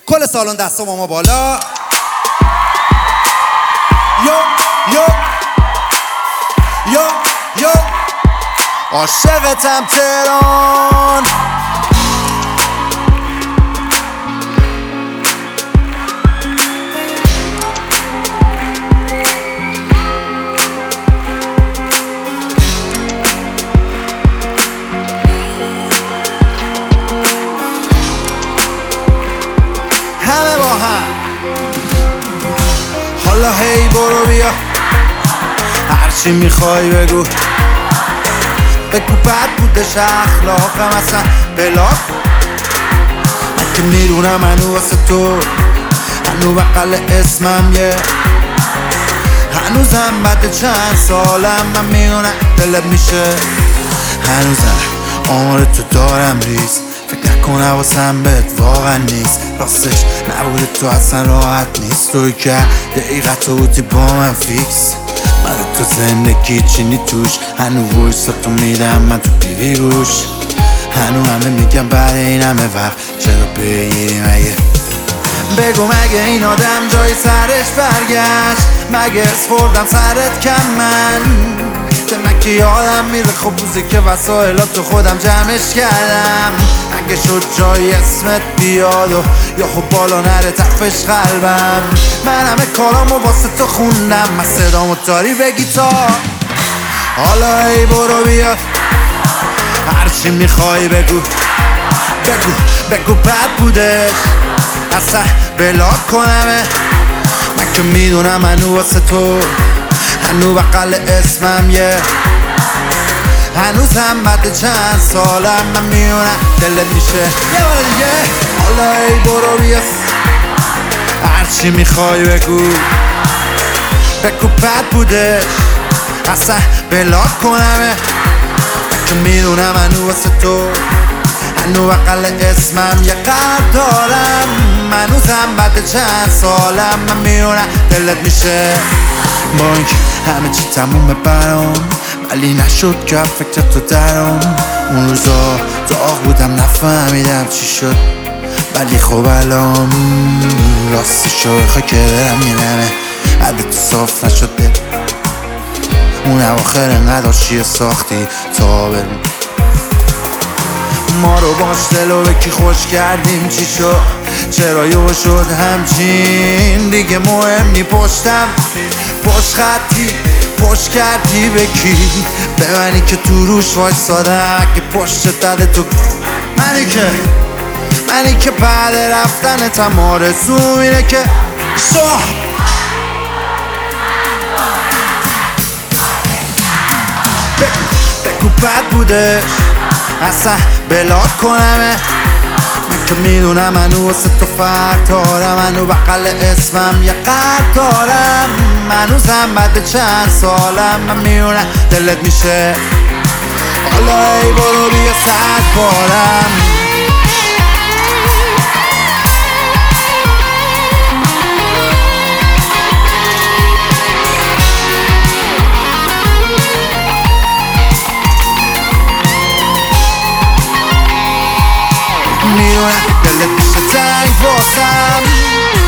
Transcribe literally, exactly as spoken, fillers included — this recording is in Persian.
کل سالن دستام ما بالا. یو یو یو یو عاشقتم تهران. همه با هم حالا هی برو بیا، هرچی میخوای بگو بگو. بد بودش اخلاقم اصلا بلاک، من که میدونم هنو واسه تو، هنو بقل اسمم یه، هنوزم بعد چند سالم من میدونم دلت میشه. هنوزم آمار تو دارم ریز، فکر نکن حواسم بهت واقعا نیست. راستش نبوده تو اصلا راحت نیست، توی که دقیقت بودی با من فیکس. من تو زندگی چینی توش، هنو ویسا تو میدم من تو بیوی گوش. هنو همه میگم بعد این همه وقت چرا بگیری مگه؟ بگو مگه این آدم جای سرش برگشت؟ مگه اسفردم سرت کم من؟ ده من که یادم میره خب روزی که وسایلات تو خودم جمعش کردم. اگه شد جای اسمت بیاد و یا خب بالا نره تفش قلبم. من همه کارامو واسه تو خوندم، من صدامو داری بگی تا حالا ای برو بیا، هرچی میخوای بگو بگو بگو. بد بودش اصلا بلاک کنمه، من که میدونم هنو واسه تو، هنو بقل اسمم یه، هنوزم بعد چند سالم من میونم دلت میشه یه بار دیگه. حالا ای برو بیا، هرچی میخوای بگو بگو. بد بودش اصلا بلاک کنمه، من که میدونم هنو واسه تو، هنو بقل اسمم یه قلب دارم. هنوزم بعد چند سالم من میونم دلت میشه. با اینکه همه چی تمومه برام، ولی نشد که فکر تو درام. اون روزا داغ بودم نفهمیدم چی شد، ولی خب الان راستشو بخوای که برم میرمه عده تو صاف نشده. اون اواخر انقدر چیه ساختی تا بریم ما رو باش دلو به کی خوش کردیم. چی شد چرا یو شد همچین دیگه مهم نی. پشتم پشت خطی پشت کردی به کی؟ به منی که تو روش وایسادم که پشت داده تو. منی که منی که بعد رفتنتم آرزوم اینه که صح بگو بد بودش اصلا بلاک کنمه، من که میدونم هنو واسه تو فرق دارم. هنو بقل اسمم یه قلب دارم، هنوزم بعد چند سالم من میونم دلت میشه. حالا ای برو بیا صد بارم. میونم دلت میشه تنگ واسم.